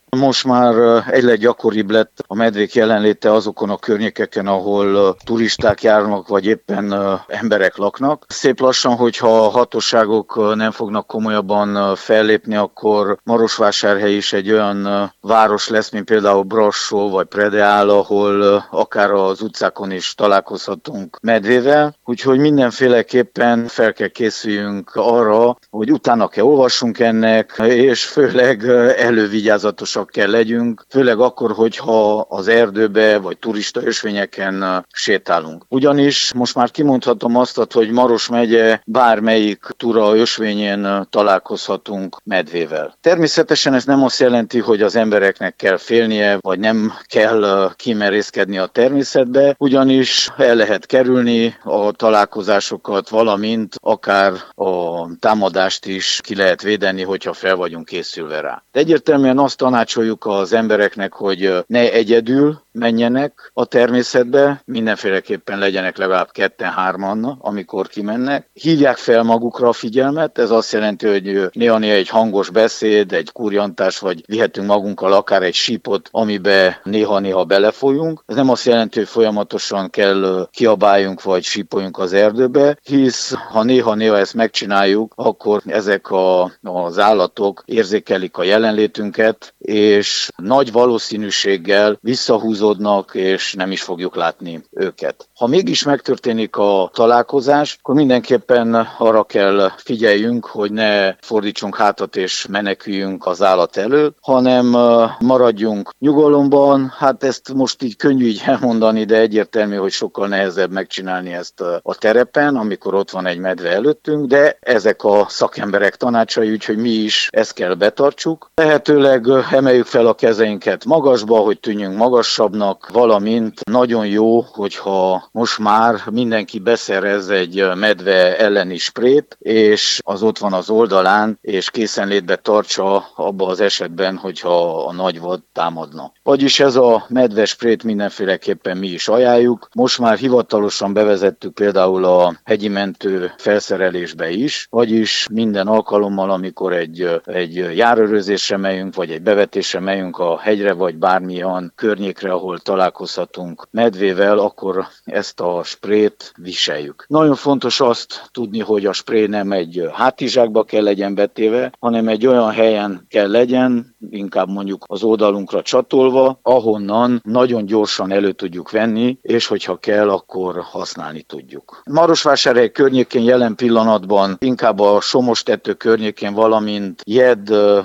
Most már egyre gyakoribb lett a medvék jelenléte azokon a környékeken, ahol turisták járnak, vagy éppen emberek laknak. Szép lassan, hogyha a hatóságok nem fognak komolyabban fellépni, akkor Marosvásárhely is egy olyan város lesz, mint például Brassó vagy Predeál, ahol akár az utcákon is találkozhatunk medvével. Úgyhogy mindenféleképpen fel kell készüljünk arra, hogy utána kell olvassunk ennek, és főleg elővigyázatosak kell legyünk, főleg akkor, hogyha az erdőbe vagy turista ösvényeken sétálunk. Ugyanis most már kimondhatom azt, hogy Maros megye bármelyik tura ösvényén találkozhatunk medvével. Természetesen ez nem azt jelenti, hogy az embereknek kell félnie, vagy nem kell kimerészkedni a természetbe, ugyanis el lehet kerülni a találkozásokat, valamint akár a támadást is ki lehet védeni, hogyha fel vagyunk készülve rá. De egyértelműen azt tanácsoljuk az embereknek, hogy ne egyedül menjenek a természetbe, mindenféleképpen legyenek legalább 2-3-an, amikor kimennek. Hívják fel magukra a figyelmet, ez azt jelenti, hogy néha-néha egy hangos beszéd, egy kurjantás, vagy vihetünk magunkkal akár egy sípot, amibe néha-néha belefolyunk. Ez nem azt jelenti, hogy folyamatosan kell kiabáljunk, vagy sípoljunk az erdőbe, hisz ha néha-néha ezt megcsináljuk, akkor ezek az állatok érzékelik a jelenlétünket, és nagy valószínűséggel visszahúzódnak, és nem is fogjuk látni őket. Ha mégis megtörténik a találkozás, akkor mindenképpen arra kell figyeljünk, hogy ne fordítsunk hátat és meneküljünk az állat elől, hanem maradjunk nyugalomban. Hát ezt most így könnyű így elmondani, de egyértelmű, hogy sokkal nehezebb megcsinálni ezt a terepen, amikor ott van egy medve előttünk, de ezek a szakemberek tanácsai, úgyhogy mi is ezt kell betartsuk. Lehetőleg emeljük fel a kezeinket magasba, hogy tűnjünk magasabbnak, valamint nagyon jó, hogyha most már mindenki beszerez egy medve elleni sprét, és az ott van az oldalán, és készenlétbe tartsa abba az esetben, hogyha a nagy vad támadna. Vagyis ez a medve sprét mindenféleképpen mi is ajánljuk. Most már hivatalosan bevezettük például a hegyi mentő felszerelésbe is, vagyis minden alkalommal, amikor egy járőrözésre megyünk, vagy egy bevetésre megyünk a hegyre, vagy bármilyen környékre, ahol találkozhatunk medvével, akkor ezt a sprét viseljük. Nagyon fontos azt tudni, hogy a spré nem egy hátizsákba kell legyen betéve, hanem egy olyan helyen kell legyen, inkább mondjuk az oldalunkra csatolva, ahonnan nagyon gyorsan elő tudjuk venni, és hogyha kell, akkor használni tudjuk. Marosvásárhely környékén jelen pillanatban inkább a Somostető környékén, valamint Jed,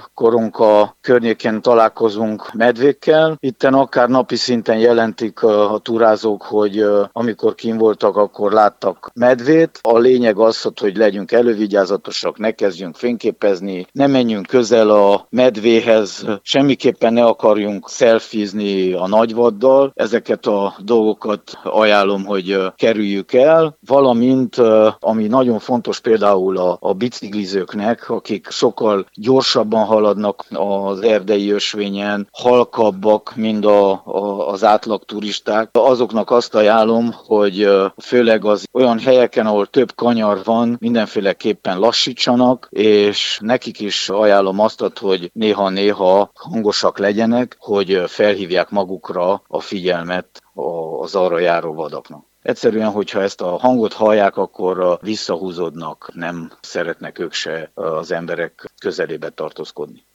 Koronka környékén találkozunk medvékkel. Itten akár napi szinten jelentik a turázók, hogy amikor kint voltak, akkor láttak medvét. A lényeg az, hogy legyünk elővigyázatosak, ne kezdjünk fényképezni, ne menjünk közel a medvéhez, semmiképpen ne akarjunk szelfizni a nagyvaddal. Ezeket a dolgokat ajánlom, hogy kerüljük el, valamint ami nagyon fontos például a biciklizőknek, akik sokkal gyorsabban haladnak az erdei ösvényen, halkabbak, mint az átlag turisták. Azoknak azt ajánlom, hogy főleg az olyan helyeken, ahol több kanyar van, mindenféleképpen lassítsanak, és nekik is ajánlom azt, hogy néha-néha hangosak legyenek, hogy felhívják magukra a figyelmet az arra járó vadaknak. Egyszerűen, hogyha ezt a hangot hallják, akkor visszahúzódnak, nem szeretnek ők se az emberek közelébe tartózkodni.